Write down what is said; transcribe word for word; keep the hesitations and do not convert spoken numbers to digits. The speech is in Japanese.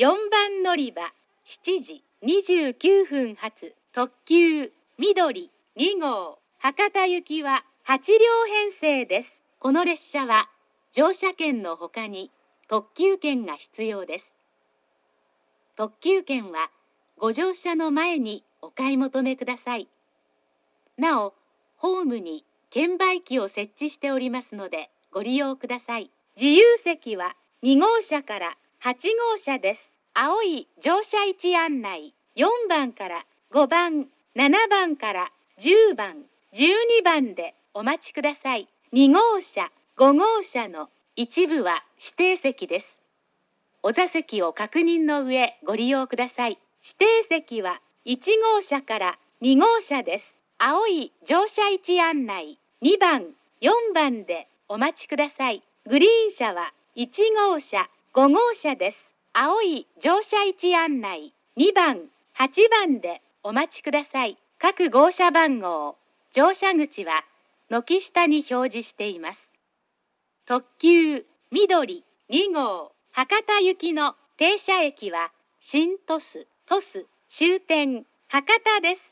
よんばん乗り場しちじにじゅうきゅうふん発特急みどりにごう博多行きははちりょうへんせいです。この列車は乗車券のほかに特急券が必要です。特急券はご乗車の前にお買い求めください。なお、ホームに券売機を設置しておりますのでご利用ください。自由席はにごうしゃからはちごうしゃです。青い乗車位置案内、よんばんからごばん、ななばんからじゅうばん、じゅうにばんでお待ちください。にごうしゃ、ごごうしゃの一部は指定席です。お座席を確認の上ご利用ください。指定席はいちごうしゃからにごうしゃです。青い乗車位置案内、にばん、よんばんでお待ちください。グリーン車はいちごうしゃ、ごごうしゃです。青い乗車位置案内、にばん、はちばんでお待ちください。各号車番号、乗車口は軒下に表示しています。特急みどりにごう博多行きの停車駅は新鳥栖、鳥栖終点博多です。